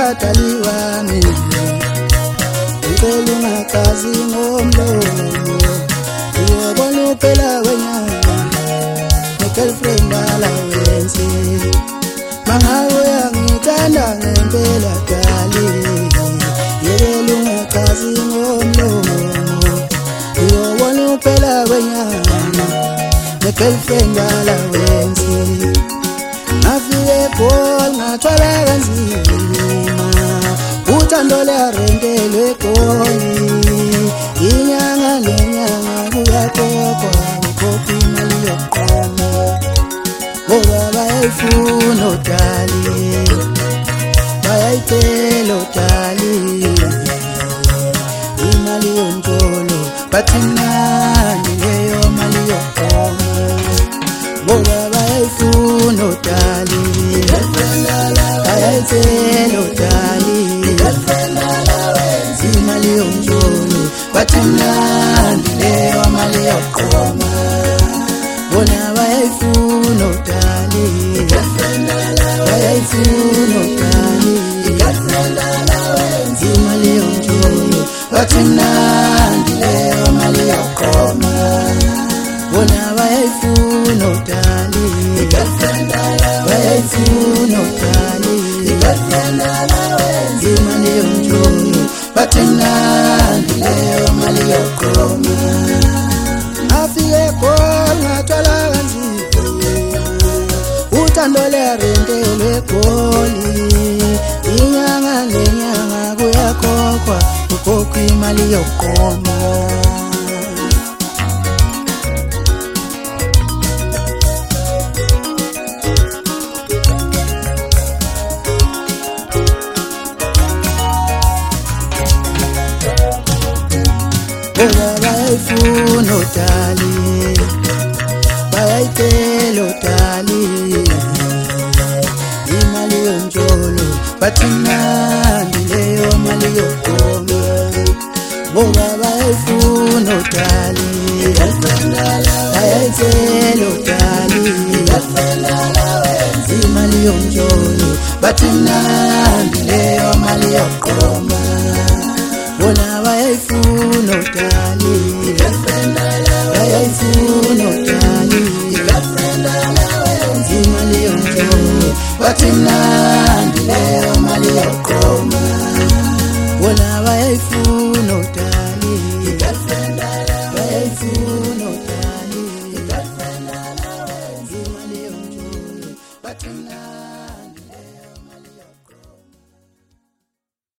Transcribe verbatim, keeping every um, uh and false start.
dali wami ngicela ungakazi ngomlomo uyobona uphela wenyanga ne-girlfriend alawenzi mangabe uyangithanda ngempela dali yekela ungakazi ngomlomo uyobona uphela wenyanga ne-girlfriend alawenzi ngafike eGoli ngathwala kanzima uthando luyarentela eGoli inyanga nenyanga kuyakhokhwa ukhokha imali yokuqala ngoba bayayifuna udali bayayicela udali imali yomtsholo bathi mnandi leyo mali yokuqala ngoba bayayifuna udali bayayicela udali imali yomtsholo bathi mnandi leyo mali yokuqala bona bayayifuna udali bayayifuna udali imali yomtsholo bathi mnandi leyo mali yokuqala bona bayayifuna udali bayayifuna udali imali yomtsholo bathi mnandi leyo mali yokuqala afike eGoli ngathwala kanzima uthando luyarentela eGoli inyanga nenyanga kuyakhokhwa ukhokha imali yokuqala bayayifuna udali bayayicela udali imali yomtsholo bathi mnandi leyo mali yokuqala ngoba bayayifuna udali bayayicela udali imali yomtsholo bathi mnandi leyo mali yokuqala bona bayayifuna udali bayayifuna udali imali yomtsholo bathi mnandi